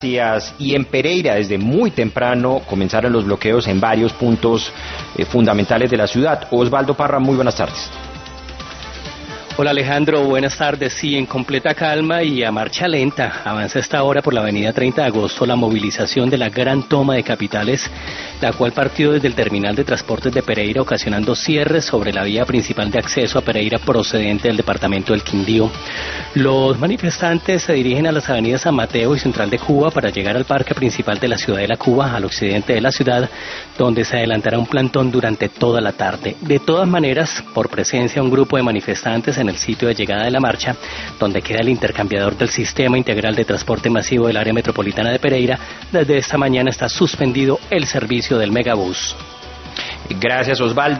Y en Pereira, desde muy temprano, comenzaron los bloqueos en varios puntos fundamentales de la ciudad. Osvaldo Parra, muy buenas tardes. Hola Alejandro, buenas tardes. Sí, en completa calma y a marcha lenta avanza esta hora por la avenida 30 de agosto la movilización de la gran toma de capitales, la cual partió desde el terminal de transportes de Pereira, ocasionando cierres sobre la vía principal de acceso a Pereira procedente del departamento del Quindío. Los manifestantes se dirigen a las avenidas San Mateo y Central de Cuba para llegar al parque principal de la ciudad de la Cuba, al occidente de la ciudad, donde se adelantará un plantón durante toda la tarde. De todas maneras, por presencia de un grupo de manifestantes en el sitio de llegada de la marcha, donde queda el intercambiador del Sistema Integral de Transporte Masivo del Área Metropolitana de Pereira, desde esta mañana está suspendido el servicio del Megabús. Gracias, Osvaldo.